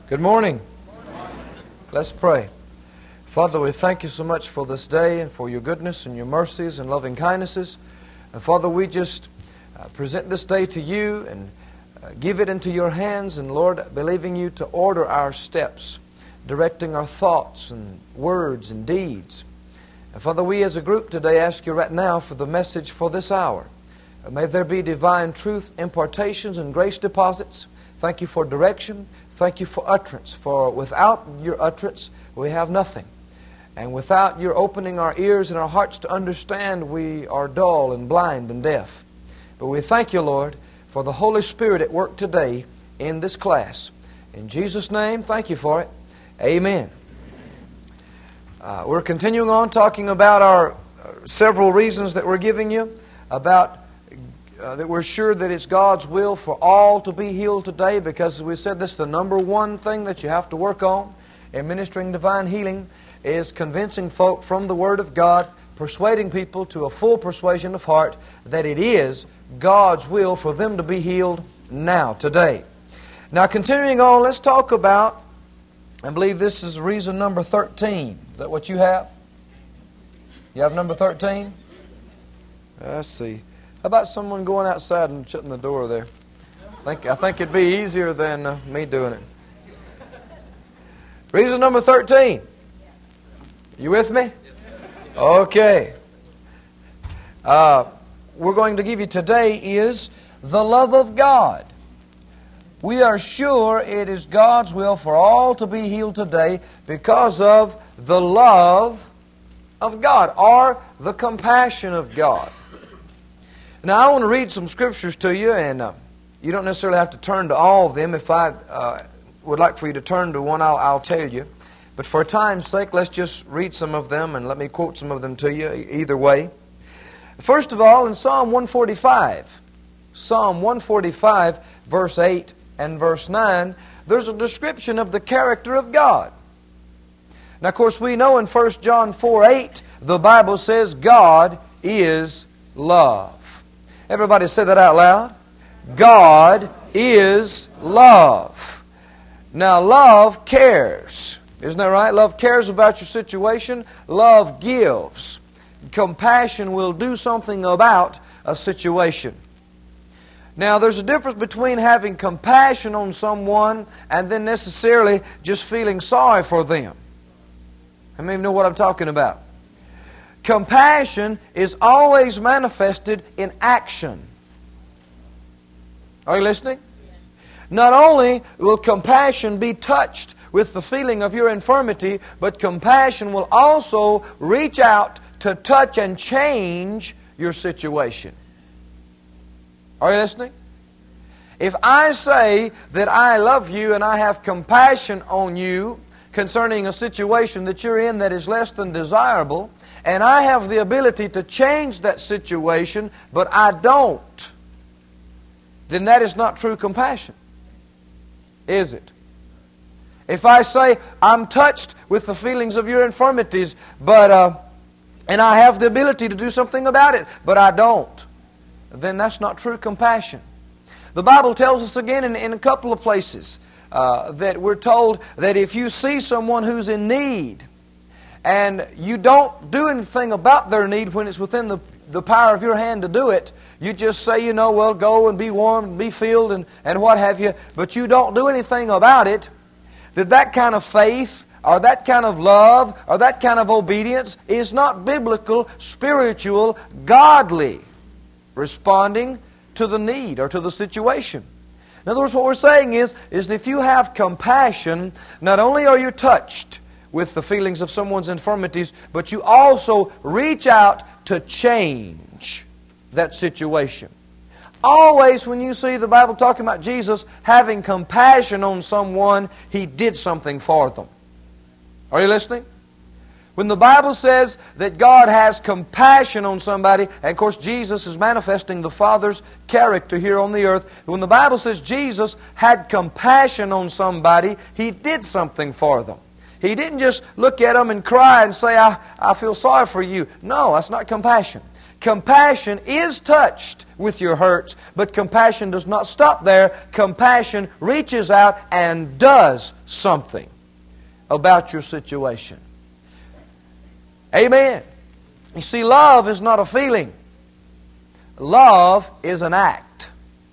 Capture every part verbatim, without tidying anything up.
Good morning. Let's pray. Father, we thank you so much for this day and for your goodness and your mercies and loving kindnesses. And Father, we just uh, present this day to you and uh, give it into your hands. And Lord, believing you to order our steps, directing our thoughts and words and deeds. And Father, we as a group today ask you right now for the message for this hour. Uh, may there be divine truth impartations and grace deposits. Thank you for direction. Thank you for utterance. For without your utterance, we have nothing. And without your opening our ears and our hearts to understand, we are dull and blind and deaf. But we thank you, Lord, for the Holy Spirit at work today in this class. In Jesus' name, thank you for it. Amen. Uh, we're continuing on talking about our uh, several reasons that we're giving you about uh, that we're sure that it's God's will for all to be healed today, because as we said, this is the number one thing that you have to work on in ministering divine healing, is convincing folk from the Word of God, persuading people to a full persuasion of heart that it is God's will for them to be healed now, today. Now, continuing on, let's talk about, I believe this is reason number thirteen. Is that what you have? You have number thirteen? Let's see. How about someone going outside and shutting the door there? I think, I think it'd be easier than uh, me doing it. Reason number thirteen. You with me? Okay. Uh, we're going to give you today is the love of God. We are sure it is God's will for all to be healed today because of the love of God, or the compassion of God. Now, I want to read some scriptures to you, and uh, you don't necessarily have to turn to all of them. If I uh, would like for you to turn to one, I'll, I'll tell you. But for time's sake, let's just read some of them, and let me quote some of them to you either way. First of all, in Psalm one forty-five, Psalm one forty-five, verse eight and verse nine, there's a description of the character of God. Now, of course, we know in First John four eight, the Bible says God is love. Everybody say that out loud. God is love. Now, love cares. Isn't that right? Love cares about your situation. Love gives. Compassion will do something about a situation. Now, there's a difference between having compassion on someone and then necessarily just feeling sorry for them. How many of you know what I'm talking about? Compassion is always manifested in action. Are you listening? Not only will compassion be touched with the feeling of your infirmity, but compassion will also reach out to touch and change your situation. Are you listening? If I say that I love you and I have compassion on you concerning a situation that you're in that is less than desirable, and I have the ability to change that situation, but I don't, then that is not true compassion. Is it? If I say, I'm touched with the feelings of your infirmities, but uh, and I have the ability to do something about it, but I don't, then that's not true compassion. The Bible tells us again in, in a couple of places uh, that we're told that if you see someone who's in need, and you don't do anything about their need when it's within the, the power of your hand to do it, you just say, you know, well, go and be warm and be filled and, and what have you, but you don't do anything about it, that that kind of faith or that kind of love or that kind of obedience is not biblical, spiritual, godly responding to the need or to the situation. In other words, what we're saying is, is that if you have compassion, not only are you touched with the feelings of someone's infirmities, but you also reach out to change that situation. Always when you see the Bible talking about Jesus having compassion on someone, He did something for them. Are you listening? When the Bible says that God has compassion on somebody, and of course Jesus is manifesting the Father's character here on the earth. When the Bible says Jesus had compassion on somebody, He did something for them. He didn't just look at them and cry and say, I, I feel sorry for you. No, that's not compassion. Compassion is touched with your hurts, but compassion does not stop there. Compassion reaches out and does something about your situation. Amen. You see, love is not a feeling. Love is an act.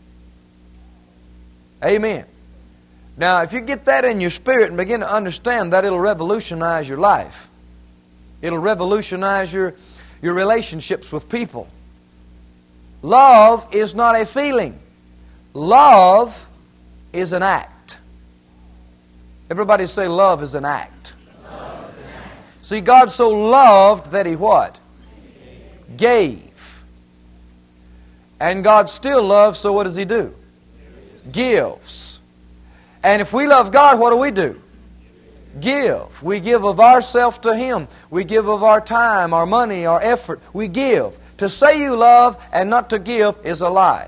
Amen. Now, if you get that in your spirit and begin to understand that, it'll revolutionize your life. It'll revolutionize your, your relationships with people. Love is not a feeling. Love is an act. Everybody say, love is an act. Love is an act. See, God so loved that He what? Gave. And God still loves, so what does He do? Gives. And if we love God, what do we do? Give. We give of ourselves to Him. We give of our time, our money, our effort. We give. To say you love and not to give is a lie.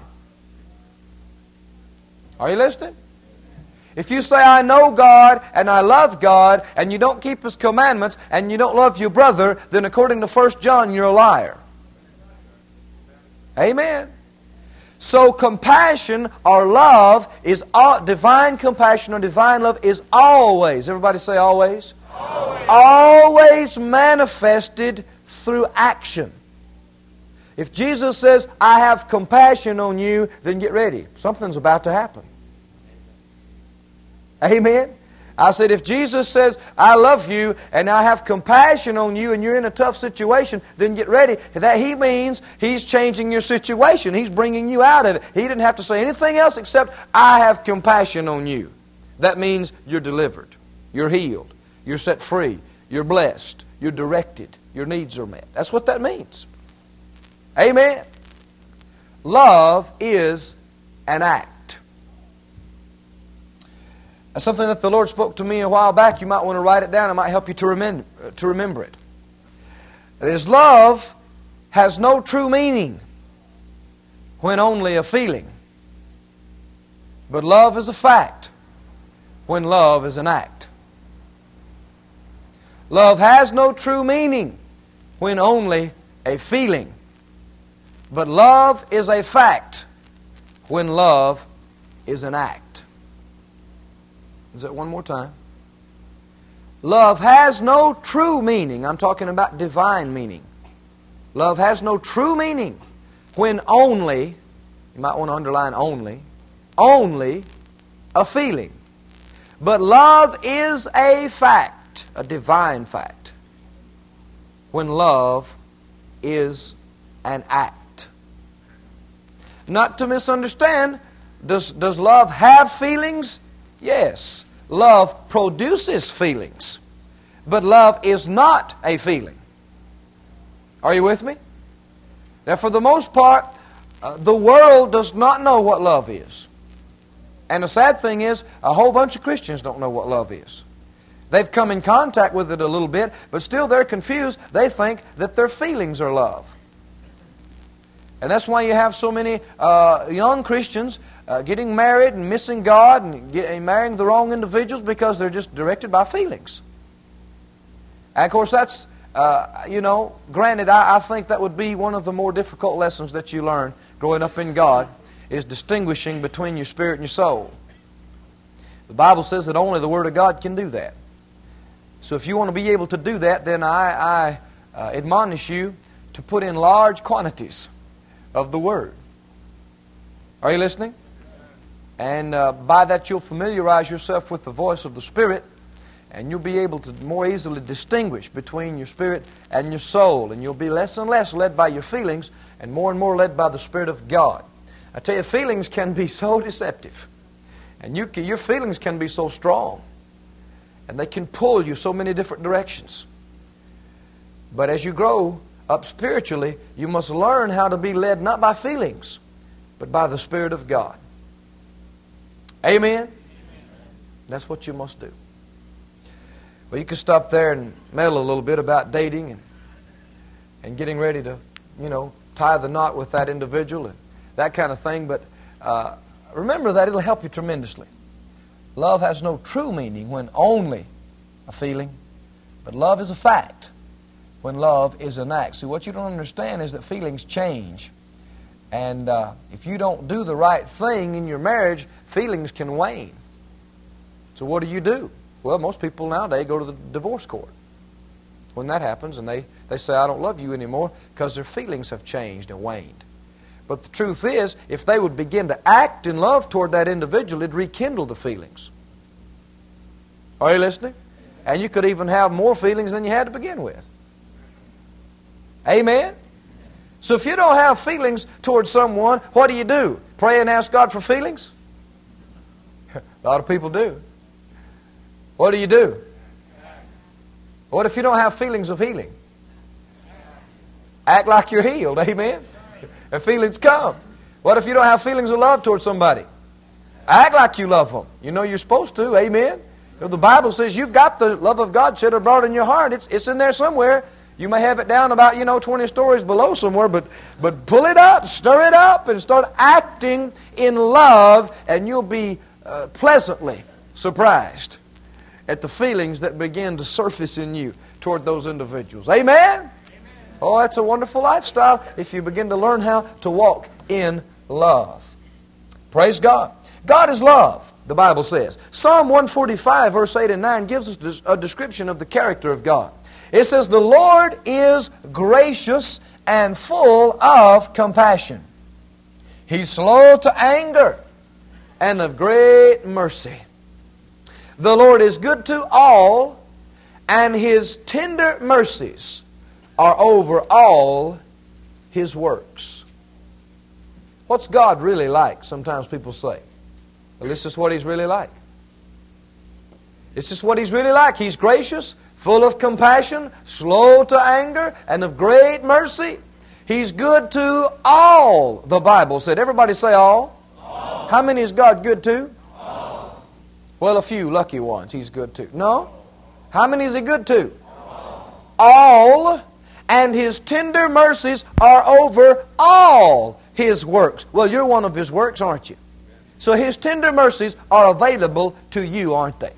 Are you listening? If you say, I know God and I love God, and you don't keep His commandments and you don't love your brother, then according to First John, you're a liar. Amen. So compassion or love is all, divine compassion or divine love is always, everybody say always, always, always manifested through action. If Jesus says, I have compassion on you, then get ready. Something's about to happen. Amen. I said, if Jesus says, I love you and I have compassion on you and you're in a tough situation, then get ready. That He means He's changing your situation. He's bringing you out of it. He didn't have to say anything else except, I have compassion on you. That means you're delivered. You're healed. You're set free. You're blessed. You're directed. Your needs are met. That's what that means. Amen. Love is an act. That's something that the Lord spoke to me a while back. You might want to write it down. It might help you to remember, to remember it. His love has no true meaning when only a feeling. But love is a fact when love is an act. Love has no true meaning when only a feeling. But love is a fact when love is an act. Is that one more time? Love has no true meaning. I'm talking about divine meaning. Love has no true meaning when only, you might want to underline only, only a feeling. But love is a fact, a divine fact, when love is an act. Not to misunderstand, does, does love have feelings? Yes, love produces feelings, but love is not a feeling. Are you with me? Now, for the most part, uh, the world does not know what love is. And the sad thing is, a whole bunch of Christians don't know what love is. They've come in contact with it a little bit, but still they're confused. They think that their feelings are love. And that's why you have so many uh, young Christians uh, getting married and missing God and, get, and marrying the wrong individuals because they're just directed by feelings. And of course that's, uh, you know, granted, I, I think that would be one of the more difficult lessons that you learn growing up in God, is distinguishing between your spirit and your soul. The Bible says that only the Word of God can do that. So if you want to be able to do that, then I, I uh, admonish you to put in large quantities of the Word. Are you listening? And uh, by that you'll familiarize yourself with the voice of the Spirit, and you'll be able to more easily distinguish between your spirit and your soul, and you'll be less and less led by your feelings and more and more led by the Spirit of God. I tell you, feelings can be so deceptive, and you can, your feelings can be so strong, and they can pull you so many different directions. But as you grow up spiritually, you must learn how to be led not by feelings, but by the Spirit of God. Amen? Amen. That's what you must do. Well, you can stop there and meddle a little bit about dating and, and getting ready to, you know, tie the knot with that individual and that kind of thing, but uh, remember that it'll help you tremendously. Love has no true meaning when only a feeling, but love is a fact when love is an act. See, what you don't understand is that feelings change. And uh, if you don't do the right thing in your marriage, feelings can wane. So what do you do? Well, most people nowadays go to the divorce court when that happens, and they, they say, I don't love you anymore, because their feelings have changed and waned. But the truth is, if they would begin to act in love toward that individual, it'd rekindle the feelings. Are you listening? And you could even have more feelings than you had to begin with. Amen? So if you don't have feelings towards someone, what do you do? Pray and ask God for feelings? A lot of people do. What do you do? What if you don't have feelings of healing? Act like you're healed. Amen? And feelings come. What if you don't have feelings of love towards somebody? Act like you love them. You know you're supposed to. Amen? The Bible says you've got the love of God shed abroad in your heart. It's, it's in there somewhere. You may have it down about, you know, twenty stories below somewhere, but, but pull it up, stir it up, and start acting in love, and you'll be uh, pleasantly surprised at the feelings that begin to surface in you toward those individuals. Amen? Amen. Oh, that's a wonderful lifestyle if you begin to learn how to walk in love. Praise God. God is love, the Bible says. Psalm one forty-five, verse eight and nine gives us a description of the character of God. It says, the Lord is gracious and full of compassion. He's slow to anger and of great mercy. The Lord is good to all, and His tender mercies are over all His works. What's God really like? Sometimes people say. Well, this is what He's really like. This is what He's really like. He's gracious, full of compassion, slow to anger, and of great mercy. He's good to all, the Bible said. Everybody say all. All. How many is God good to? All. Well, a few lucky ones He's good to. No? How many is He good to? All. All. And His tender mercies are over all His works. Well, you're one of His works, aren't you? So His tender mercies are available to you, aren't they?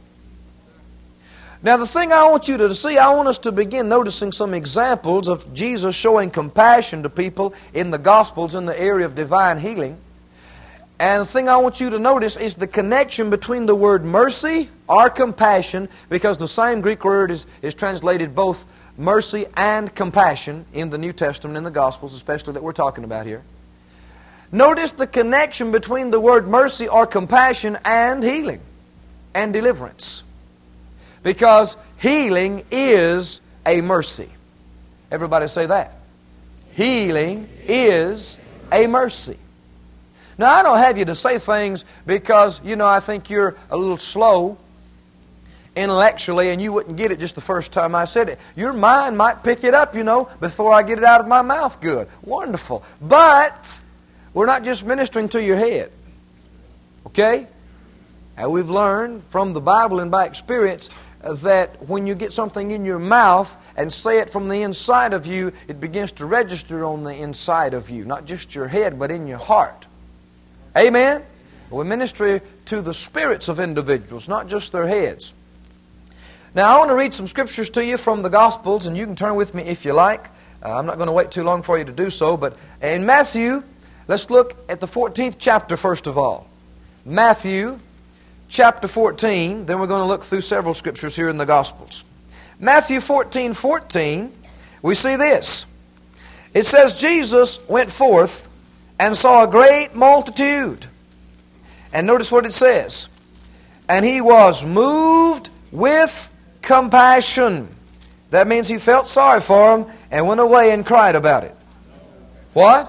Now, the thing I want you to see, I want us to begin noticing some examples of Jesus showing compassion to people in the Gospels in the area of divine healing. And the thing I want you to notice is the connection between the word mercy or compassion, because the same Greek word is, is translated both mercy and compassion in the New Testament, in the Gospels, especially that we're talking about here. Notice the connection between the word mercy or compassion and healing and deliverance. Because healing is a mercy. Everybody say that. Healing is a mercy. Now, I don't have you to say things because, you know, I think you're a little slow intellectually and you wouldn't get it just the first time I said it. Your mind might pick it up, you know, before I get it out of my mouth good. Wonderful. But we're not just ministering to your head. Okay? And we've learned from the Bible and by experience that when you get something in your mouth and say it from the inside of you, it begins to register on the inside of you. Not just your head, but in your heart. Amen? We minister to the spirits of individuals, not just their heads. Now, I want to read some scriptures to you from the Gospels, and you can turn with me if you like. Uh, I'm not going to wait too long for you to do so, but in Matthew, let's look at the fourteenth chapter first of all. Matthew chapter fourteen, then we're going to look through several scriptures here in the Gospels. Matthew fourteen fourteen, we see this. It says, Jesus went forth and saw a great multitude. And notice what it says. And He was moved with compassion. That means He felt sorry for them and went away and cried about it. What?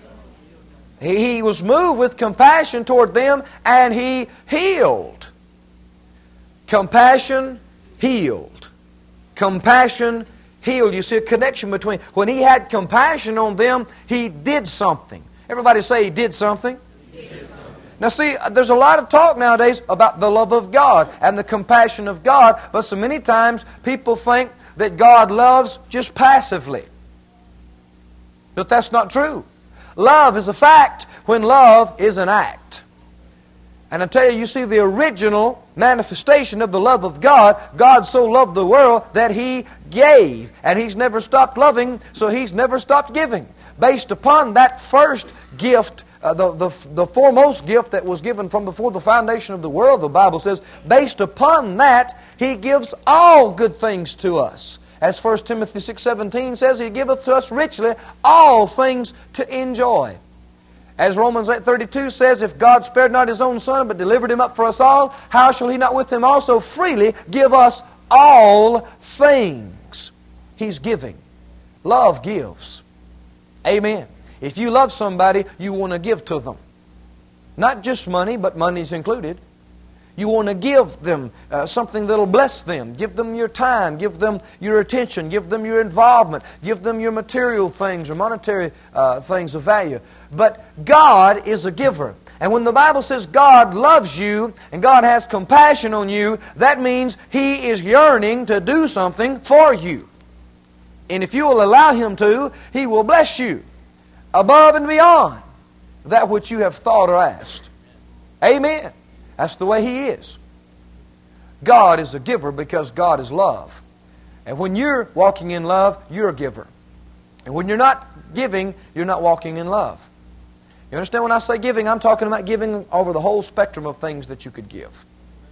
He, he was moved with compassion toward them, and He healed. Compassion healed. Compassion healed. You see a connection between, when He had compassion on them, He did something. Everybody say He did something. He did something. Now see, there's a lot of talk nowadays about the love of God and the compassion of God, but so many times people think that God loves just passively. But that's not true. Love is a fact when love is an act. And I tell you, you see the original manifestation of the love of God. God so loved the world that He gave, and He's never stopped loving, so He's never stopped giving. Based upon that first gift, uh, the, the, the foremost gift that was given from before the foundation of the world, the Bible says, based upon that, He gives all good things to us. As First Timothy six seventeen says, He giveth to us richly all things to enjoy. As Romans eight thirty-two says, if God spared not His own Son, but delivered Him up for us all, how shall He not with Him also freely give us all things? He's giving. Love gives. Amen. If you love somebody, you want to give to them. Not just money, but money's included. You want to give them uh, something that'll bless them. Give them your time. Give them your attention. Give them your involvement. Give them your material things or monetary uh, things of value. But God is a giver. And when the Bible says God loves you and God has compassion on you, that means He is yearning to do something for you. And if you will allow Him to, He will bless you above and beyond that which you have thought or asked. Amen. That's the way He is. God is a giver because God is love. And when you're walking in love, you're a giver. And when you're not giving, you're not walking in love. You understand when I say giving? I'm talking about giving over the whole spectrum of things that you could give.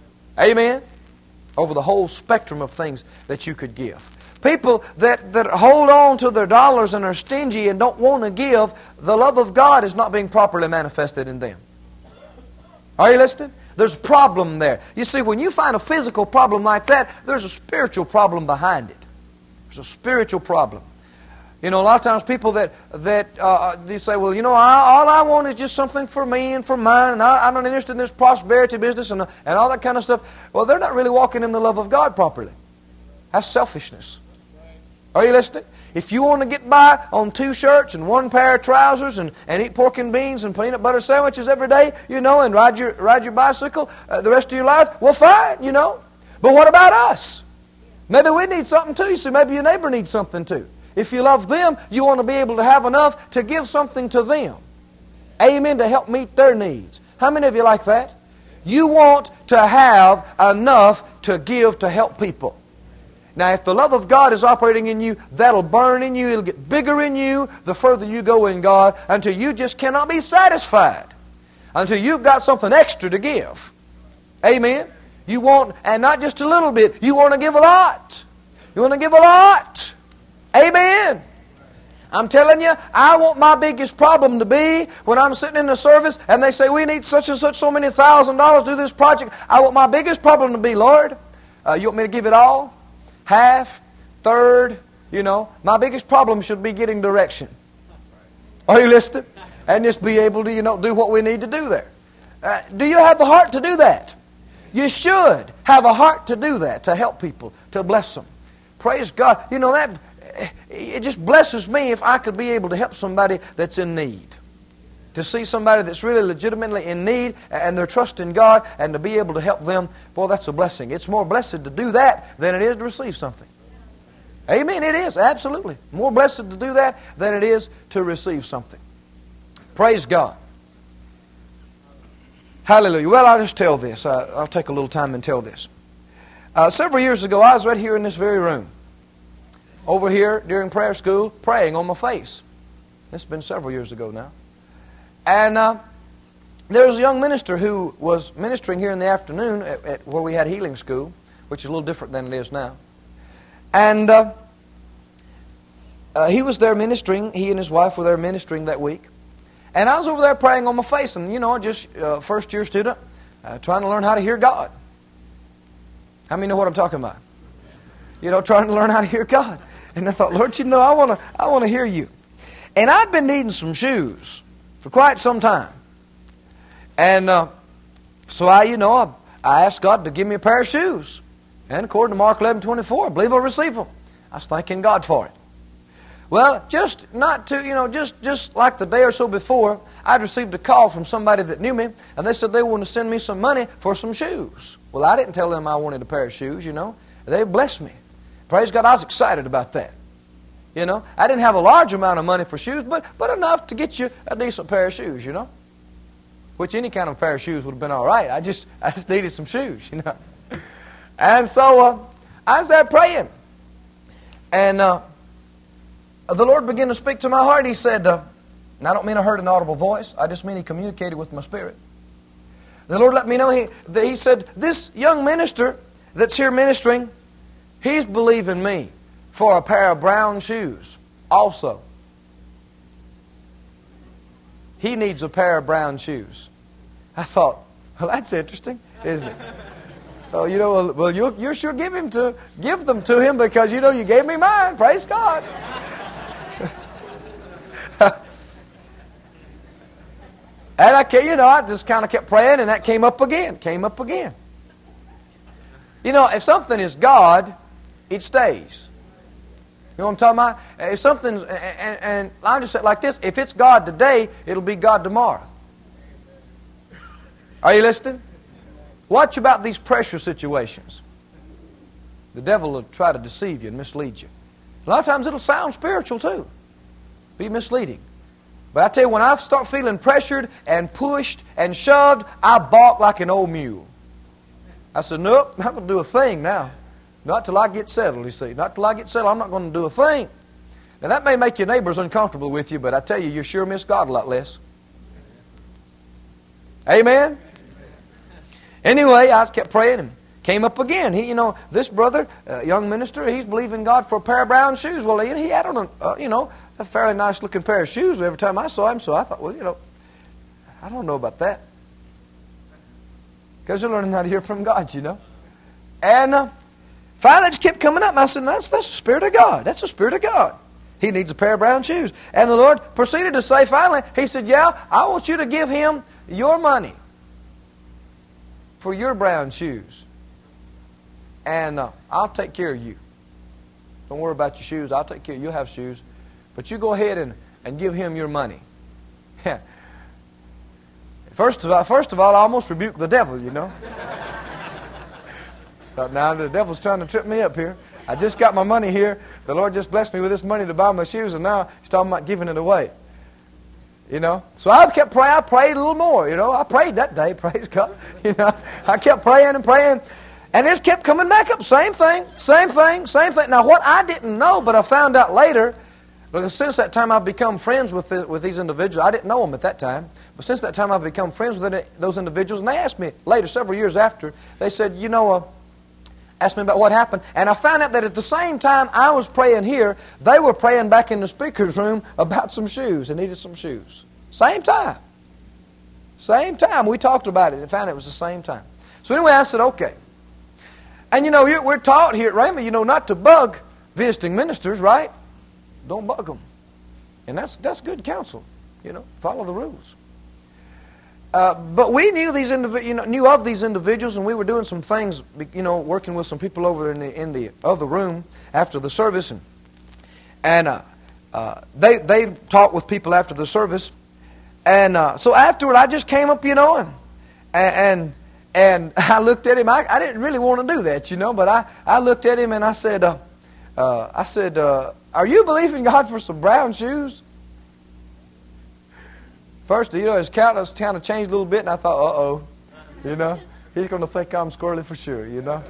Amen? Over the whole spectrum of things that you could give. People that, that hold on to their dollars and are stingy and don't want to give, the love of God is not being properly manifested in them. Are you listening? There's a problem there. You see, when you find a physical problem like that, there's a spiritual problem behind it. There's a spiritual problem. You know, a lot of times people that, that uh, they say, well, you know, I, all I want is just something for me and for mine, and I, I'm not interested in this prosperity business and, and all that kind of stuff. Well, they're not really walking in the love of God properly. That's selfishness. Are you listening? If you want to get by on two shirts and one pair of trousers and, and eat pork and beans and peanut butter sandwiches every day, you know, and ride your, ride your bicycle uh, the rest of your life, well, fine, you know. But what about us? Maybe we need something too. You see, maybe your neighbor needs something too. If you love them, you want to be able to have enough to give something to them. Amen, to help meet their needs. How many of you like that? You want to have enough to give to help people. Now, if the love of God is operating in you, that'll burn in you. It'll get bigger in you the further you go in God until you just cannot be satisfied. Until you've got something extra to give. Amen? You want, and not just a little bit, you want to give a lot. You want to give a lot. Amen? I'm telling you, I want my biggest problem to be when I'm sitting in the service and they say, we need such and such so many thousand dollars to do this project. I want my biggest problem to be, Lord, uh, you want me to give it all? Half, third, you know. My biggest problem should be getting direction. Are you listening? And just be able to, you know, do what we need to do there. Uh, do you have the heart to do that? You should have a heart to do that, to help people, to bless them. Praise God. You know, that it just blesses me if I could be able to help somebody that's in need. To see somebody that's really legitimately in need and they're trusting God and to be able to help them, boy, that's a blessing. It's more blessed to do that than it is to receive something. Amen, it is, absolutely. More blessed to do that than it is to receive something. Praise God. Hallelujah. Well, I'll just tell this. I'll take a little time and tell this. Uh, several years ago, I was right here in this very room. Over here during prayer school, praying on my face. It's been several years ago now. And uh, there was a young minister who was ministering here in the afternoon at, at where we had healing school, which is a little different than it is now. And uh, uh, he was there ministering. He and his wife were there ministering that week. And I was over there praying on my face, and you know, just uh, first year student, uh, trying to learn how to hear God. How many know what I'm talking about? You know, trying to learn how to hear God. And I thought, Lord, you know, I want to, I want to hear you. And I'd been needing some shoes for quite some time. And uh, so I, you know, I, I asked God to give me a pair of shoes. And according to Mark eleven twenty-four, I believe I'll receive them. I was thanking God for it. Well, just not to, you know, just, just like the day or so before, I'd received a call from somebody that knew me, and they said they wanted to send me some money for some shoes. Well, I didn't tell them I wanted a pair of shoes, you know. They blessed me. Praise God, I was excited about that. You know, I didn't have a large amount of money for shoes, but, but enough to get you a decent pair of shoes, you know. Which any kind of pair of shoes would have been all right. I just, I just needed some shoes, you know. And so uh, I was there praying. And uh, the Lord began to speak to my heart. He said, uh, and I don't mean I heard an audible voice. I just mean He communicated with my spirit. The Lord let me know, He, that he said, this young minister that's here ministering, he's believing me for a pair of brown shoes also. He needs a pair of brown shoes. I thought, well, that's interesting, isn't it? So, you know, well, well you, you sure give him to give them to him because, you know, you gave me mine. Praise God. And I, you know, I just kind of kept praying, and that came up again, came up again. You know, if something is God, it stays. You know what I'm talking about? If something's, and, and, and I'll just say it like this, if it's God today, it'll be God tomorrow. Are you listening? Watch about these pressure situations. The devil will try to deceive you and mislead you. A lot of times it'll sound spiritual too. Be misleading. But I tell you, when I start feeling pressured and pushed and shoved, I balk like an old mule. I said, nope, I'm not going to do a thing now. Not till I get settled, you see. Not till I get settled, I'm not going to do a thing. Now that may make your neighbors uncomfortable with you, but I tell you, you sure miss God a lot less. Amen? Anyway, I just kept praying and came up again. He, you know, this brother, uh, young minister, he's believing God for a pair of brown shoes. Well, he, he had on, a, uh, you know, a fairly nice looking pair of shoes every time I saw him. So I thought, well, you know, I don't know about that. Because you're learning how to hear from God, you know. And uh, finally, it just kept coming up. And I said, that's, that's the Spirit of God. That's the Spirit of God. He needs a pair of brown shoes. And the Lord proceeded to say finally, He said, yeah, I want you to give him your money for your brown shoes. And uh, I'll take care of you. Don't worry about your shoes. I'll take care of you. You'll have shoes. But you go ahead and, and give him your money. First of all, first of all, I almost rebuked the devil, you know. Thought, now the devil's trying to trip me up here. I just got my money here. The Lord just blessed me with this money to buy my shoes, and now He's talking about giving it away. You know. So I kept praying. I prayed a little more, you know. I prayed that day, praise God. You know, I kept praying and praying. And this kept coming back up. Same thing, same thing, same thing. Now what I didn't know, but I found out later, because since that time I've become friends with the, with these individuals. I didn't know them at that time. But since that time I've become friends with it, those individuals. And they asked me later, several years after, they said, you know, uh, asked me about what happened. And I found out that at the same time I was praying here, they were praying back in the speaker's room about some shoes. They needed some shoes. Same time. Same time. We talked about it and found it was the same time. So anyway, I said, okay. And you know, we're taught here at Rhema, you know, not to bug visiting ministers, right? Don't bug them. And that's that's good counsel. You know, follow the rules. Uh, but we knew these indiv- you know, knew of these individuals, and we were doing some things, you know, working with some people over in the in the other room after the service, and and uh, uh, they they talked with people after the service, and uh, so afterward I just came up, you know, and and and I looked at him. I, I didn't really want to do that, you know, but I I looked at him and I said, uh, uh, I said, uh, are you believing God for some brown shoes? First, you know, his countenance kind of changed a little bit, and I thought, uh-oh, you know, he's going to think I'm squirrely for sure, you know.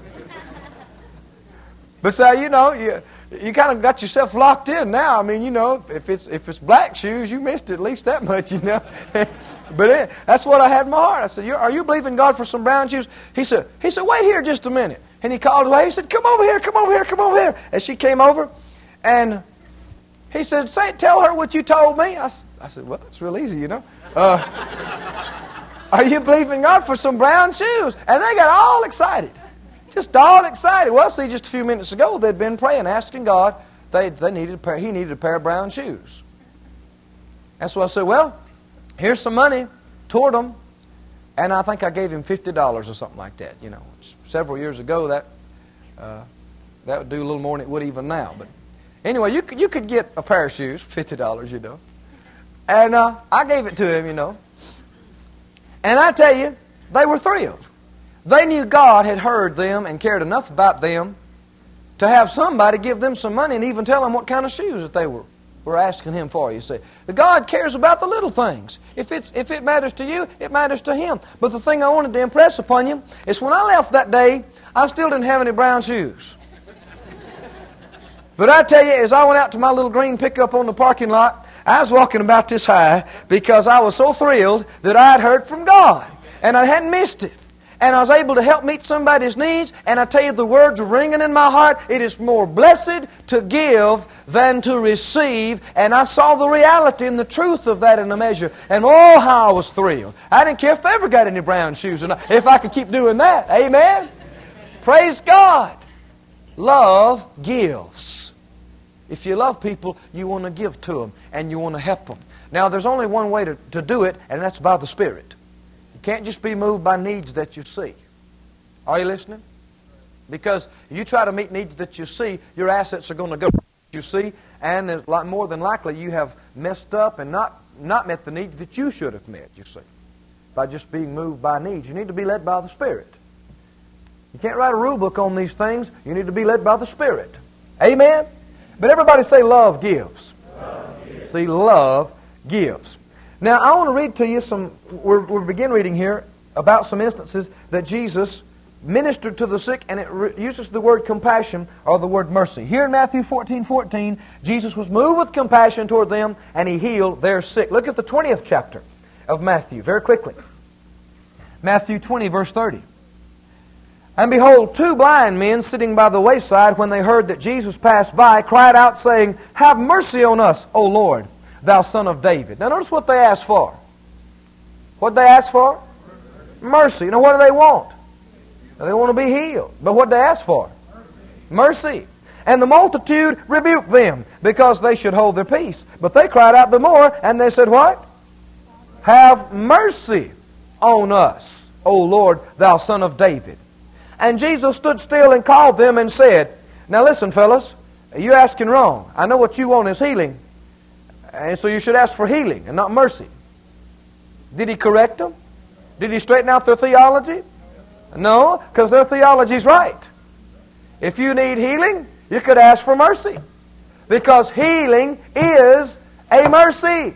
But so, you know, you, you kind of got yourself locked in now. I mean, you know, if it's if it's black shoes, you missed it at least that much, you know. But it, that's what I had in my heart. I said, are you believing God for some brown shoes? He said, he said, wait here just a minute. And he called away. He said, come over here, come over here, come over here. And she came over, and he said, say, tell her what you told me. I, I said, well, it's real easy, you know. Uh, are you believing God for some brown shoes? And they got all excited. Just all excited. Well, see, just a few minutes ago, they'd been praying, asking God. They, they needed a pair, he needed a pair of brown shoes. And so I said, well, here's some money toward them. And I think I gave him fifty dollars or something like that. You know, several years ago, that uh, that would do a little more than it would even now. But anyway, you could, you could get a pair of shoes, fifty dollars, you know. And uh, I gave it to him, you know. And I tell you, they were thrilled. They knew God had heard them and cared enough about them to have somebody give them some money and even tell them what kind of shoes that they were, were asking Him for, you see. God cares about the little things. If it's if it matters to you, it matters to Him. But the thing I wanted to impress upon you is when I left that day, I still didn't have any brown shoes. But I tell you, as I went out to my little green pickup on the parking lot, I was walking about this high because I was so thrilled that I had heard from God. And I hadn't missed it. And I was able to help meet somebody's needs. And I tell you, the words ringing in my heart, it is more blessed to give than to receive. And I saw the reality and the truth of that in a measure. And oh, how I was thrilled. I didn't care if I ever got any brown shoes or not, if I could keep doing that. Amen? Praise God. Love gives. If you love people, you want to give to them and you want to help them. Now, there's only one way to, to do it, and that's by the Spirit. Can't just be moved by needs that you see. Are you listening? Because if you try to meet needs that you see, your assets are going to go. You see, and it's like more than likely you have messed up and not, not met the needs that you should have met, you see, by just being moved by needs. You need to be led by the Spirit. You can't write a rule book on these things. You need to be led by the Spirit. Amen? But everybody say love gives. Love gives. See, love gives. Now, I want to read to you some, we'll, we'll begin reading here about some instances that Jesus ministered to the sick, and it re- uses the word compassion or the word mercy. Here in Matthew fourteen fourteen, Jesus was moved with compassion toward them, and He healed their sick. Look at the twentieth chapter of Matthew, very quickly. Matthew twenty, verse thirty. And behold, two blind men sitting by the wayside, when they heard that Jesus passed by, cried out, saying, Have mercy on us, O Lord, Thou Son of David. Now notice what they asked for. What did they ask for? Mercy. Now what do they want? They want to be healed. But what did they ask for? Mercy. And the multitude rebuked them, because they should hold their peace. But they cried out the more, and they said what? Have mercy on us, O Lord, Thou Son of David. And Jesus stood still and called them and said, Now listen, fellas, you're asking wrong. I know what you want is healing. And so you should ask for healing and not mercy. Did He correct them? Did He straighten out their theology? No, because their theology is right. If you need healing, you could ask for mercy. Because healing is a mercy.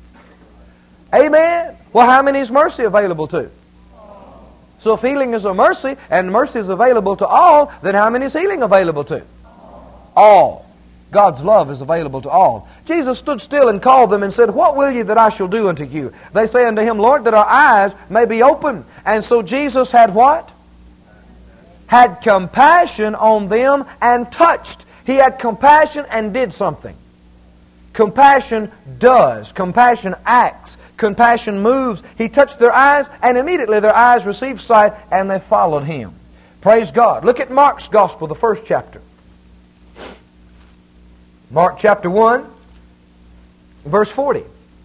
Amen. Well, how many is mercy available to? So if healing is a mercy, and mercy is available to all, then how many is healing available to? All. God's love is available to all. Jesus stood still and called them and said, What will ye that I shall do unto you? They say unto Him, Lord, that our eyes may be open. And so Jesus had what? Had compassion on them and touched. He had compassion and did something. Compassion does. Compassion acts. Compassion moves. He touched their eyes, and immediately their eyes received sight, and they followed Him. Praise God. Look at Mark's Gospel, the first chapter. Mark chapter one, verse forty.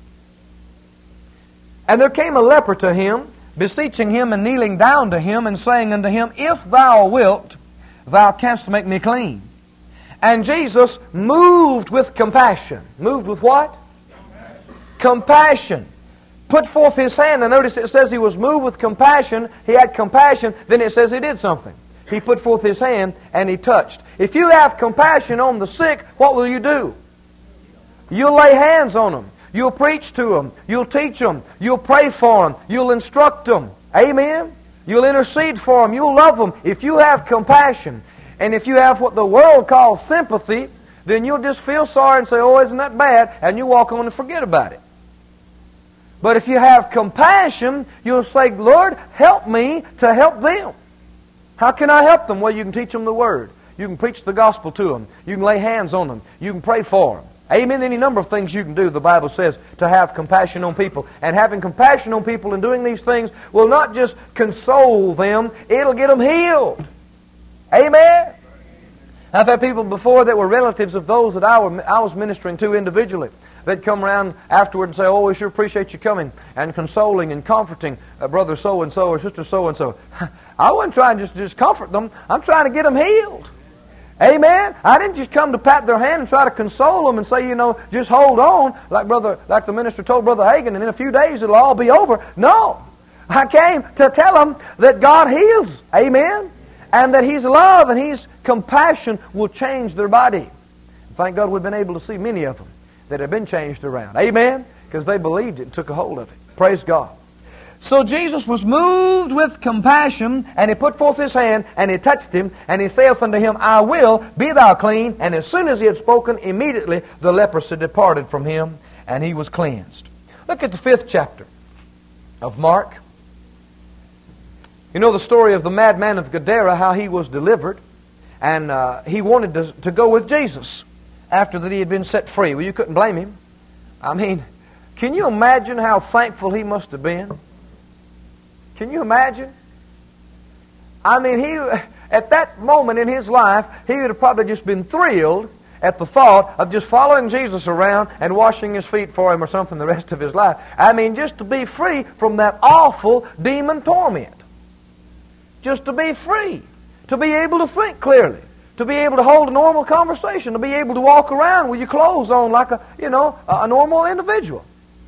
And there came a leper to Him, beseeching Him and kneeling down to Him, and saying unto Him, If thou wilt, thou canst make me clean. And Jesus, moved with compassion. Moved with what? Compassion. Compassion. Put forth His hand. And notice it says He was moved with compassion. He had compassion. Then it says He did something. He put forth His hand and He touched. If you have compassion on the sick, what will you do? You'll lay hands on them. You'll preach to them. You'll teach them. You'll pray for them. You'll instruct them. Amen? You'll intercede for them. You'll love them. If you have compassion, and if you have what the world calls sympathy, then you'll just feel sorry and say, Oh, isn't that bad? And you walk on and forget about it. But if you have compassion, you'll say, Lord, help me to help them. How can I help them? Well, you can teach them the Word. You can preach the gospel to them. You can lay hands on them. You can pray for them. Amen. Any number of things you can do, the Bible says, to have compassion on people. And having compassion on people and doing these things will not just console them, it'll get them healed. Amen. I've had people before that were relatives of those that I, were, I was ministering to individually. They'd come around afterward and say, Oh, we sure appreciate you coming and consoling and comforting uh, brother so-and-so or sister so-and-so. I wasn't trying just to just comfort them. I'm trying to get them healed. Amen. I didn't just come to pat their hand and try to console them and say, you know, just hold on, like brother, like the minister told Brother Hagin, and in a few days it'll all be over. No. I came to tell them that God heals. Amen. And that He's love and His compassion will change their body. Thank God we've been able to see many of them that have been changed around. Amen? Because they believed it and took a hold of it. Praise God. So Jesus was moved with compassion, and He put forth His hand, and He touched him, and He saith unto him, I will, be thou clean. And as soon as He had spoken, immediately the leprosy departed from him, and he was cleansed. Look at the fifth chapter of Mark. You know the story of the madman of Gadara, how he was delivered, and uh, he wanted to, to go with Jesus after that he had been set free. Well, you couldn't blame him. I mean, can you imagine how thankful he must have been? Can you imagine? I mean, he at that moment in his life, he would have probably just been thrilled at the thought of just following Jesus around and washing His feet for Him or something the rest of his life. I mean, just to be free from that awful demon torment. Just to be free. To be able to think clearly. To be able to hold a normal conversation. To be able to walk around with your clothes on like a, you know, a normal individual.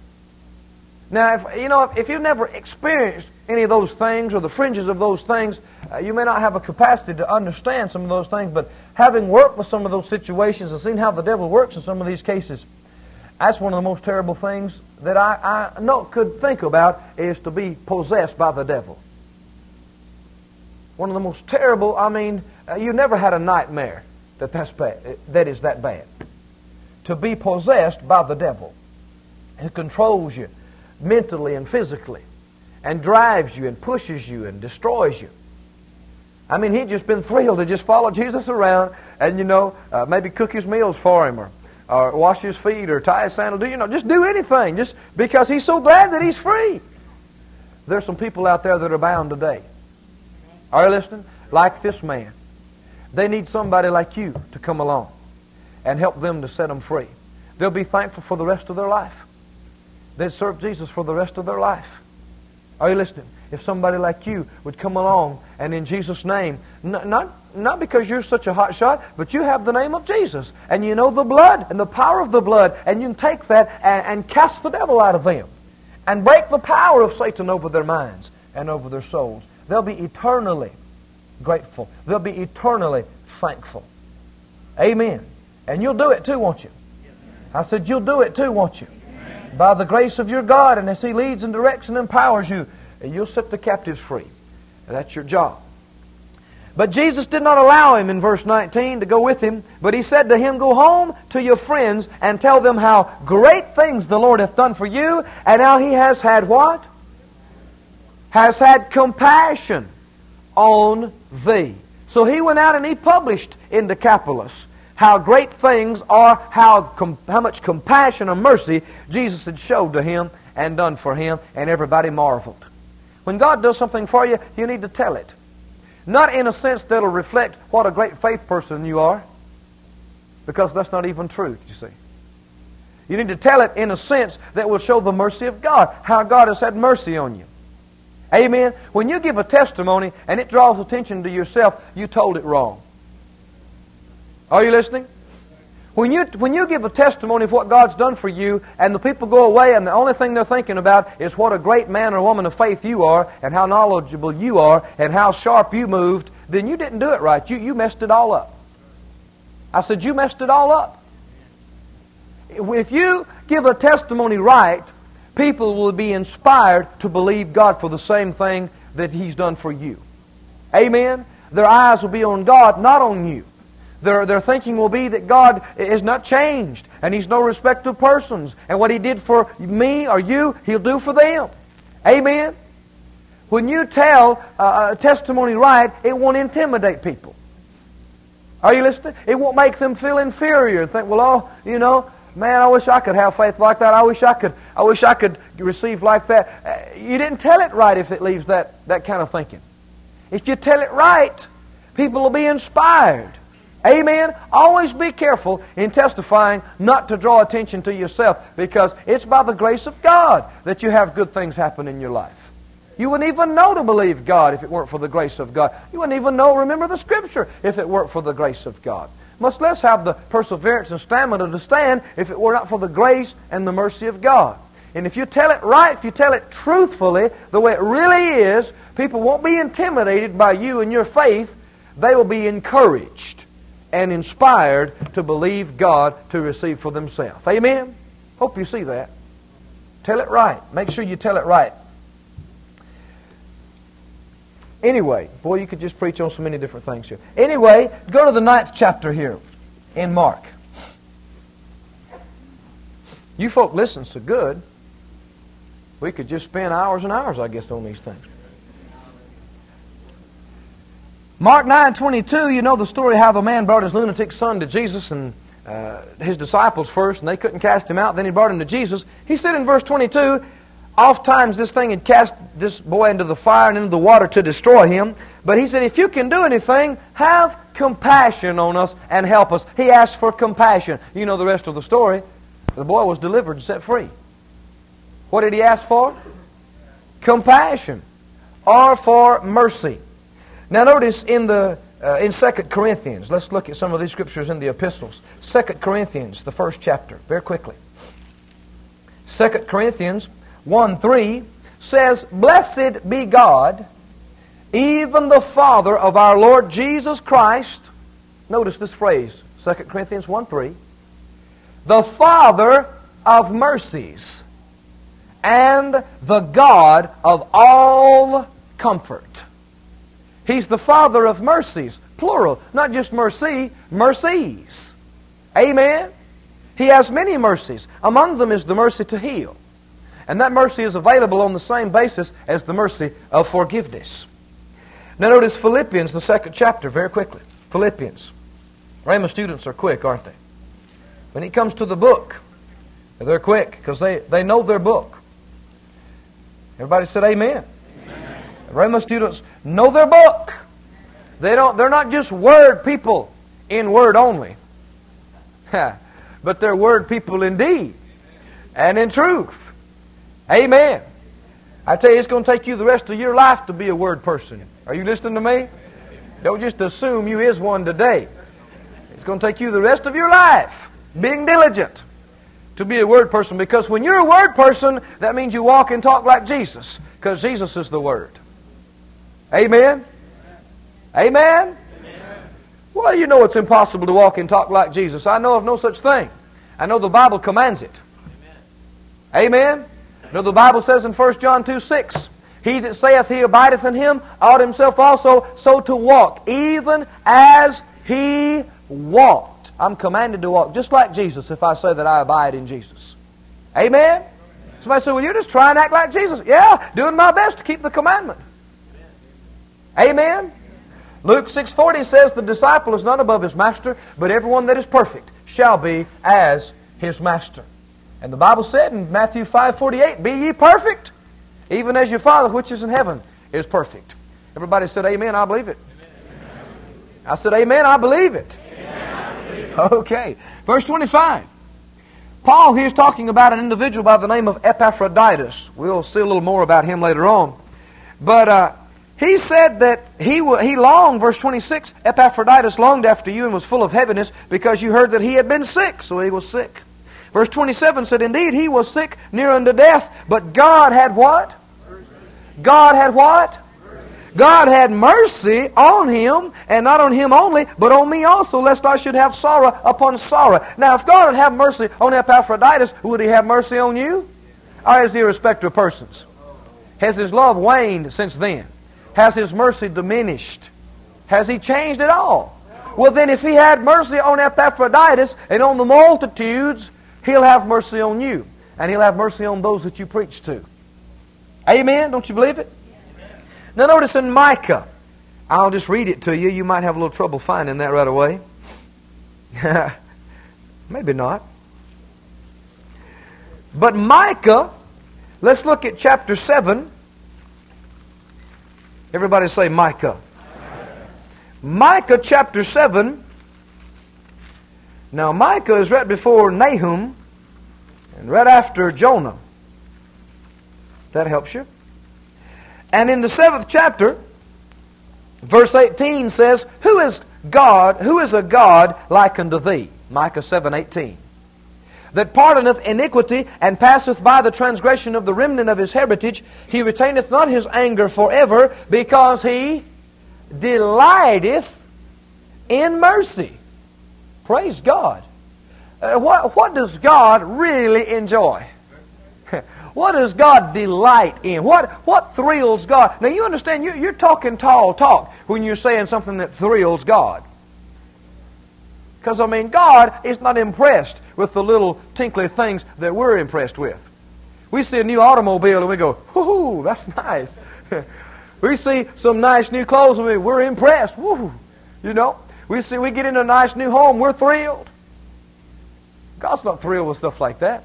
Now, if, you know, if, if you've never experienced any of those things or the fringes of those things, uh, you may not have a capacity to understand some of those things, but having worked with some of those situations and seen how the devil works in some of these cases, that's one of the most terrible things that I, I know, could think about, is to be possessed by the devil. One of the most terrible, I mean, uh, you never had a nightmare that that's bad, that is that bad. To be possessed by the devil, who controls you mentally and physically, and drives you and pushes you and destroys you. I mean, he'd just been thrilled to just follow Jesus around and, you know, uh, maybe cook his meals for him, or, or wash his feet, or tie his sandal, do you know, just do anything, just because he's so glad that he's free. There's some people out there that are bound today. Are you listening? Like this man. They need somebody like you to come along and help them to set them free. They'll be thankful for the rest of their life. They'd serve Jesus for the rest of their life. Are you listening? If somebody like you would come along and in Jesus' name, not, not, not because you're such a hot shot, but you have the name of Jesus, and you know the blood and the power of the blood, and you can take that and, and cast the devil out of them and break the power of Satan over their minds and over their souls. They'll be eternally grateful. They'll be eternally thankful. Amen. And you'll do it too, won't you? I said, you'll do it too, won't you? Amen. By the grace of your God, and as He leads and directs and empowers you, and you'll set the captives free. And that's your job. But Jesus did not allow him in verse nineteen to go with him, but He said to him, go home to your friends and tell them how great things the Lord hath done for you, and how He has had what? Has had compassion on thee. So he went out and he published in Decapolis how great things are, how, com- how much compassion and mercy Jesus had showed to him and done for him, and everybody marveled. When God does something for you, you need to tell it. Not in a sense that will reflect what a great faith person you are, because that's not even truth, you see. You need to tell it in a sense that will show the mercy of God, how God has had mercy on you. Amen. When you give a testimony and it draws attention to yourself, you told it wrong. Are you listening? When you, when you give a testimony of what God's done for you, and the people go away and the only thing they're thinking about is what a great man or woman of faith you are, and how knowledgeable you are, and how sharp you moved, then you didn't do it right. You, you messed it all up. I said, you messed it all up. If you give a testimony right, people will be inspired to believe God for the same thing that He's done for you. Amen? Their eyes will be on God, not on you. Their, their thinking will be that God is not changed, and He's no respecter of persons, and what He did for me or you, He'll do for them. Amen? When you tell a testimony right, it won't intimidate people. Are you listening? It won't make them feel inferior and think, well, oh, you know, man, I wish I could have faith like that. I wish I could. I wish I could receive like that. You didn't tell it right if it leaves that, that kind of thinking. If you tell it right, people will be inspired. Amen? Always be careful in testifying not to draw attention to yourself, because it's by the grace of God that you have good things happen in your life. You wouldn't even know to believe God if it weren't for the grace of God. You wouldn't even know, remember the Scripture, if it weren't for the grace of God. Much less have the perseverance and stamina to stand if it were not for the grace and the mercy of God. And if you tell it right, if you tell it truthfully, the way it really is, people won't be intimidated by you and your faith. They will be encouraged and inspired to believe God to receive for themselves. Amen? Hope you see that. Tell it right. Make sure you tell it right. Anyway, boy, you could just preach on so many different things here. Anyway, go to the ninth chapter here in Mark. You folk listen so good, we could just spend hours and hours, I guess, on these things. Mark nine twenty-two, you know the story how the man brought his lunatic son to Jesus and uh, his disciples first, and they couldn't cast him out. Then he brought him to Jesus. He said in verse twenty-two, oft times this thing had cast this boy into the fire and into the water to destroy him. But he said, if you can do anything, have compassion on us and help us. He asked for compassion. You know the rest of the story. The boy was delivered and set free. What did he ask for? Compassion or for mercy. Now notice in the uh, in Second Corinthians, let's look at some of these scriptures in the epistles. Second Corinthians, the first chapter, very quickly. Second Corinthians one three says, Blessed be God, even the Father of our Lord Jesus Christ. Notice this phrase, Second Corinthians one three. The Father of mercies and the God of all comfort. He's the Father of mercies, plural, not just mercy, mercies. Amen? He has many mercies. Among them is the mercy to heal. And that mercy is available on the same basis as the mercy of forgiveness. Now notice Philippians, the second chapter, very quickly. Philippians. Rhema students are quick, aren't they? When it comes to the book, they're quick because they, they know their book. Everybody said amen. Amen. Rhema students know their book. They don't, they're not just word people in word only. But they're word people in deed and in truth. Amen. I tell you, it's going to take you the rest of your life to be a word person. Are you listening to me? Don't just assume you is one today. It's going to take you the rest of your life being diligent to be a word person, because when you're a word person, that means you walk and talk like Jesus, because Jesus is the Word. Amen? Amen? Amen? Well, you know it's impossible to walk and talk like Jesus. I know of no such thing. I know the Bible commands it. Amen? Amen? You know the Bible says in First John two six, He that saith he abideth in him ought himself also so to walk, even as he walked. I'm commanded to walk just like Jesus if I say that I abide in Jesus. Amen? Somebody said, well, you're just trying to act like Jesus. Yeah, doing my best to keep the commandment. Amen? Luke six forty says, the disciple is not above his master, but everyone that is perfect shall be as his master. And the Bible said in Matthew five forty-eight, be ye perfect, even as your Father which is in heaven is perfect. Everybody said, amen, I believe it. Amen. I said, amen, I believe it. Okay. Verse twenty-five. Paul here is talking about an individual by the name of Epaphroditus. We'll see a little more about him later on. But uh, he said that he he longed, verse twenty-six, Epaphroditus longed after you and was full of heaviness because you heard that he had been sick. So he was sick. Verse twenty-seven said, indeed, he was sick near unto death, but God had what? God had what? God had mercy on him, and not on him only, but on me also, lest I should have sorrow upon sorrow. Now, if God would have mercy on Epaphroditus, would He have mercy on you? Or is He a respecter of persons? Has His love waned since then? Has His mercy diminished? Has He changed at all? Well, then, if He had mercy on Epaphroditus and on the multitudes, He'll have mercy on you, and He'll have mercy on those that you preach to. Amen? Don't you believe it? Now notice in Micah, I'll just read it to you. You might have a little trouble finding that right away. Maybe not. But Micah, let's look at chapter seven. Everybody say Micah. Micah chapter seven. Now Micah is right before Nahum and right after Jonah. That helps you. And in the seventh chapter, verse eighteen says, Who is God, who is a God like unto thee? Micah seven eighteen. That pardoneth iniquity, and passeth by the transgression of the remnant of his heritage. He retaineth not his anger forever, because he delighteth in mercy. Praise God. Uh, what, what does God really enjoy? What does God delight in? What, what thrills God? Now you understand, you, you're talking tall talk when you're saying something that thrills God. Because, I mean, God is not impressed with the little tinkly things that we're impressed with. We see a new automobile and we go, whoo, that's nice. We see some nice new clothes and we, we're impressed. Woo, you know. We see we get into a nice new home, we're thrilled. God's not thrilled with stuff like that.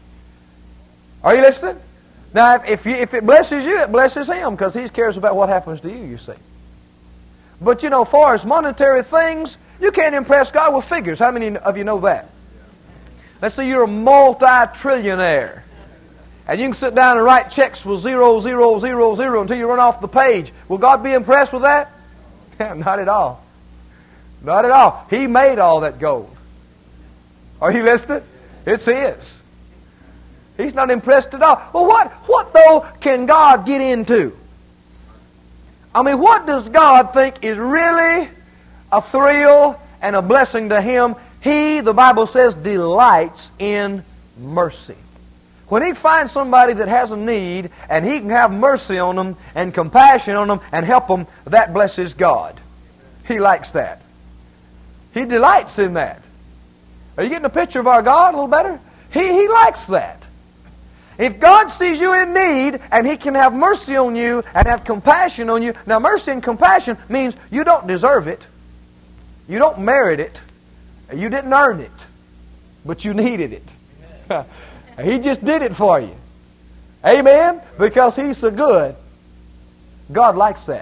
Are you listening? Now, if, if, you, if it blesses you, it blesses Him because He cares about what happens to you, you see. But, you know, as far as monetary things, you can't impress God with figures. How many of you know that? Let's say you're a multi-trillionaire. And you can sit down and write checks with zero, zero, zero, zero until you run off the page. Will God be impressed with that? Not at all. Not at all. He made all that gold. Are you listening? It's His. He's not impressed at all. Well, what, what though can God get into? I mean, what does God think is really a thrill and a blessing to Him? He, the Bible says, delights in mercy. When He finds somebody that has a need and He can have mercy on them and compassion on them and help them, that blesses God. He likes that. He delights in that. Are you getting a picture of our God a little better? He, he likes that. If God sees you in need and He can have mercy on you and have compassion on you. Now, mercy and compassion means you don't deserve it. You don't merit it. You didn't earn it. But you needed it. He just did it for you. Amen? Because He's so good. God likes that.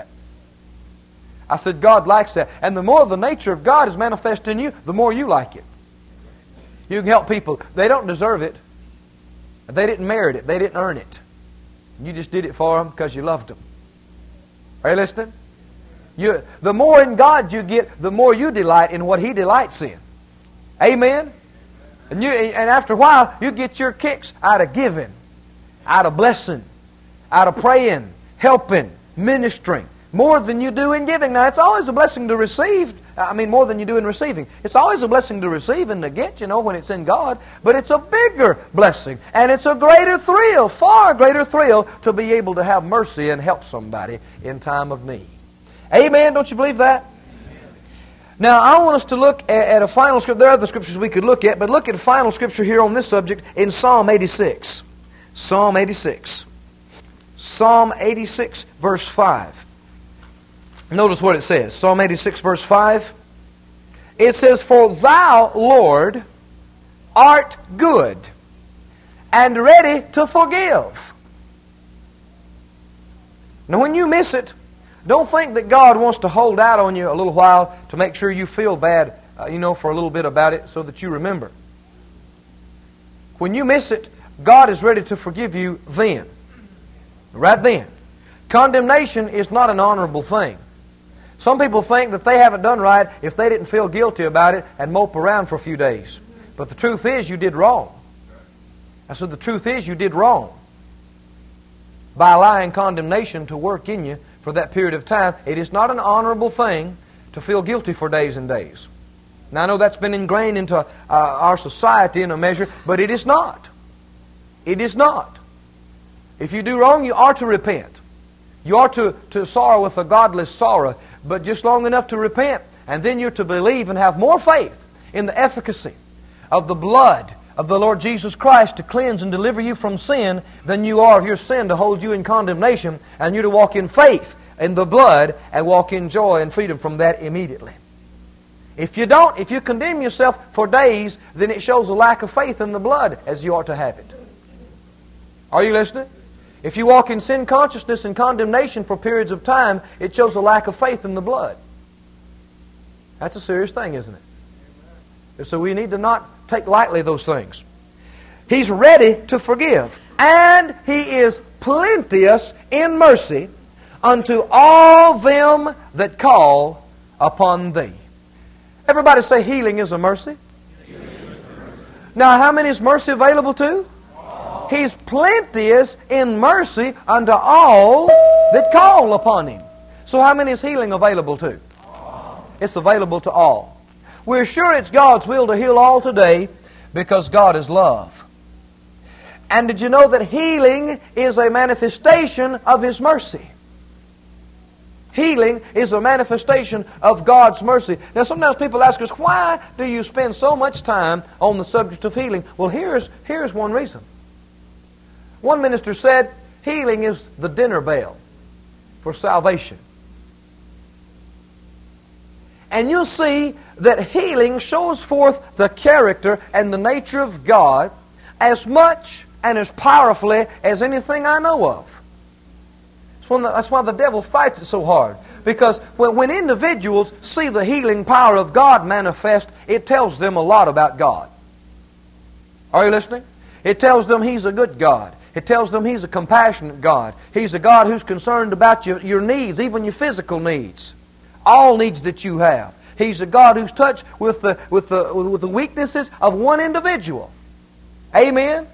I said God likes that. And the more the nature of God is manifest in you, the more you like it. You can help people. They don't deserve it. They didn't merit it. They didn't earn it. You just did it for them because you loved them. Are you listening? You, the more in God you get, the more you delight in what He delights in. Amen? And, you, and after a while, you get your kicks out of giving, out of blessing, out of praying, helping, ministering. More than you do in giving. Now, it's always a blessing to receive. I mean, more than you do in receiving. It's always a blessing to receive and to get, you know, when it's in God. But it's a bigger blessing. And it's a greater thrill, far greater thrill, to be able to have mercy and help somebody in time of need. Amen? Don't you believe that? Amen. Now, I want us to look at, at a final scripture. There are other scriptures we could look at, but look at a final scripture here on this subject in Psalm eighty-six. Psalm eighty-six. Psalm eighty-six, verse five. Notice what it says. Psalm eighty-six, verse five. It says, "For Thou, Lord, art good, and ready to forgive." Now, when you miss it, don't think that God wants to hold out on you a little while to make sure you feel bad, uh, you know, for a little bit about it so that you remember. When you miss it, God is ready to forgive you then. Right then. Condemnation is not an honorable thing. Some people think that they haven't done right if they didn't feel guilty about it and mope around for a few days. But the truth is you did wrong. I said the truth is you did wrong. By allowing condemnation to work in you for that period of time, it is not an honorable thing to feel guilty for days and days. Now I know that's been ingrained into uh, our society in a measure, but it is not. It is not. If you do wrong, you are to repent. You are to, to sorrow with a godless sorrow, but just long enough to repent. And then you're to believe and have more faith in the efficacy of the blood of the Lord Jesus Christ to cleanse and deliver you from sin than you are of your sin to hold you in condemnation. And you're to walk in faith in the blood and walk in joy and freedom from that immediately. If you don't, if you condemn yourself for days, then it shows a lack of faith in the blood as you ought to have it. Are you listening? If you walk in sin consciousness and condemnation for periods of time, it shows a lack of faith in the blood. That's a serious thing, isn't it? And so we need to not take lightly those things. He's ready to forgive. And He is plenteous in mercy unto all them that call upon Thee. Everybody say healing is a mercy. Healing is a mercy. Now how many is mercy available to? He's plenteous in mercy unto all that call upon Him. So how many is healing available to? All. It's available to all. We're sure it's God's will to heal all today because God is love. And did you know that healing is a manifestation of His mercy? Healing is a manifestation of God's mercy. Now sometimes people ask us, why do you spend so much time on the subject of healing? Well, here's, here's one reason. One minister said, healing is the dinner bell for salvation. And you'll see that healing shows forth the character and the nature of God as much and as powerfully as anything I know of. That's why the devil fights it so hard. Because when, when individuals see the healing power of God manifest, it tells them a lot about God. Are you listening? It tells them He's a good God. It tells them He's a compassionate God. He's a God who's concerned about your, your needs, even your physical needs. All needs that you have. He's a God who's touched with the, with the, with the weaknesses of one individual. Amen?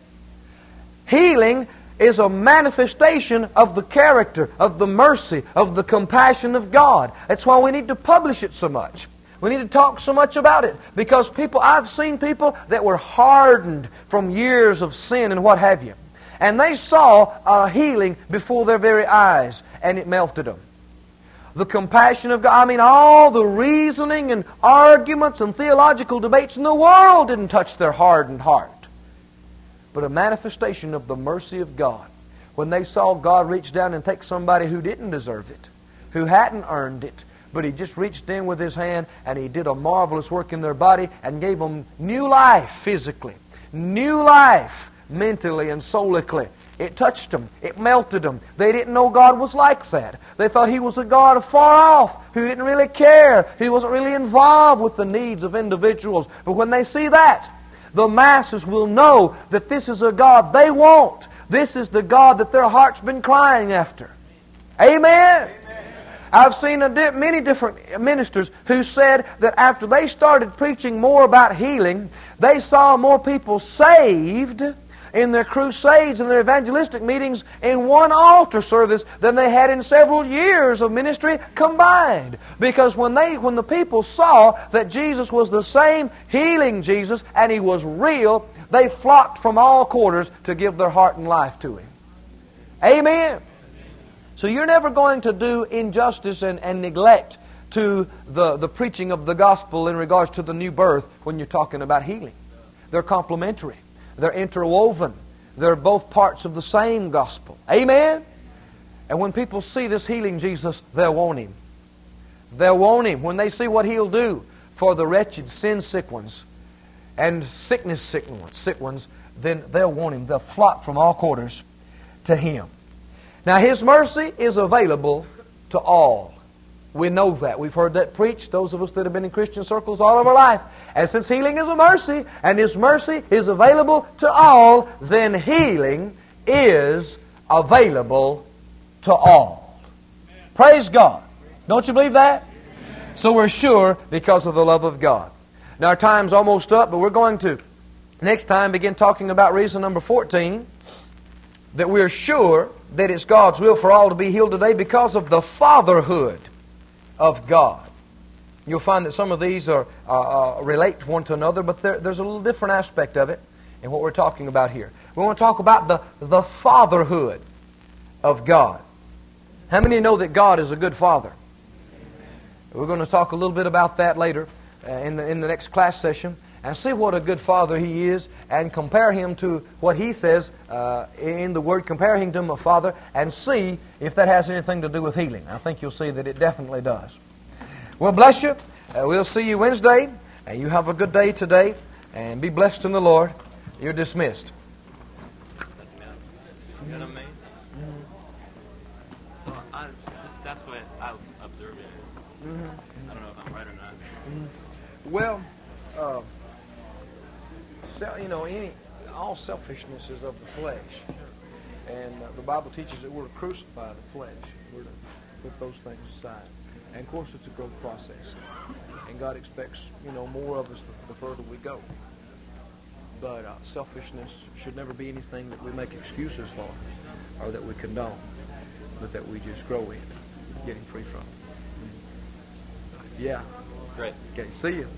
Healing is a manifestation of the character, of the mercy, of the compassion of God. That's why we need to publish it so much. We need to talk so much about it. Because people, I've seen people that were hardened from years of sin and what have you. And they saw a healing before their very eyes, and it melted them. The compassion of God, I mean, all the reasoning and arguments and theological debates in the world didn't touch their hardened heart. But a manifestation of the mercy of God. When they saw God reach down and take somebody who didn't deserve it, who hadn't earned it, but He just reached in with His hand and He did a marvelous work in their body and gave them new life physically, new life mentally and soulically. It touched them. It melted them. They didn't know God was like that. They thought He was a God afar off, who didn't really care, who wasn't really involved with the needs of individuals. But when they see that, the masses will know that this is a God they want. This is the God that their heart's been crying after. Amen? Amen. I've seen a di- many different ministers who said that after they started preaching more about healing, they saw more people saved in their crusades and their evangelistic meetings in one altar service than they had in several years of ministry combined. Because when they, when the people saw that Jesus was the same healing Jesus and He was real, they flocked from all quarters to give their heart and life to Him. Amen. So you're never going to do injustice and, and neglect to the, the preaching of the gospel in regards to the new birth when you're talking about healing. They're complementary. They're interwoven. They're both parts of the same gospel. Amen? And when people see this healing Jesus, they'll want Him. They'll want Him when they see what He'll do for the wretched, sin-sick ones and sickness-sick ones, sick ones, then they'll want Him. They'll flock from all quarters to Him. Now, His mercy is available to all. We know that. We've heard that preached, those of us that have been in Christian circles all of our life. And since healing is a mercy, and His mercy is available to all, then healing is available to all. Amen. Praise God. Don't you believe that? Amen. So we're sure because of the love of God. Now our time's almost up, but we're going to next time begin talking about reason number fourteen, that we're sure that it's God's will for all to be healed today because of the fatherhood of God. You'll find that some of these are uh, uh, relate one to another, but there, there's a little different aspect of it in what we're talking about here. We want to talk about the, the fatherhood of God. How many know that God is a good father? We're going to talk a little bit about that later uh, in the in the next class session and see what a good father He is and compare Him to what He says uh, in the Word. Compare Him to a father and see if that has anything to do with healing. I think you'll see that it definitely does. Well, bless you. Uh, we'll see you Wednesday. And you have a good day today. And be blessed in the Lord. You're dismissed. Isn't that amazing? Mm-hmm. Well, I, this, that's what I was observing. Mm-hmm. I don't know if I'm right or not. Mm-hmm. Well, uh, so, you know, any all selfishness is of the flesh. And uh, the Bible teaches that we're to crucify the flesh. We're to put those things aside. And of course, it's a growth process. And God expects, you know, more of us the further we go. But uh, selfishness should never be anything that we make excuses for or that we condone, but that we just grow in, getting free from. Yeah. Great. Okay, see you.